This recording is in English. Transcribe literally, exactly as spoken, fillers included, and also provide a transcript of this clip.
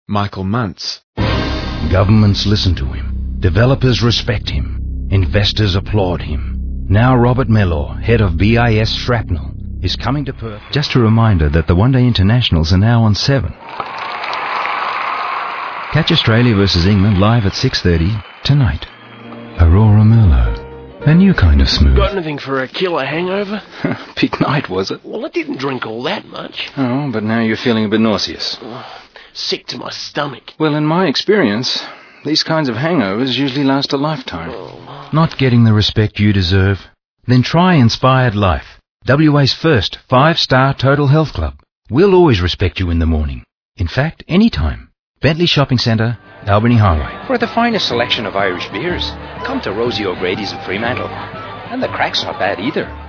Michael Muntz. Governments listen to him. Developers respect him. Investors applaud him. Now Robert Mellor, head of B I S Shrapnel, is coming to Perth. Just a reminder that the one-day internationals are now on seven. Catch Australia versus England live at six thirty tonight. Aurora Merlot. A new kind of smooth. Got anything for a killer hangover? Big night, was it? Well, I didn't drink all that much. Oh, but now you're feeling a bit nauseous. Oh, sick to my stomach. Well, in my experience, these kinds of hangovers usually last a lifetime. Oh. Not getting the respect you deserve? Then try Inspired Life, W A's first five-star total health club. We'll always respect you in the morning. In fact, anytime. Bentley Shopping Centre, Albany Highway. For the finest selection of Irish beers, come to Rosie O'Grady's in Fremantle. And the crack's not bad either.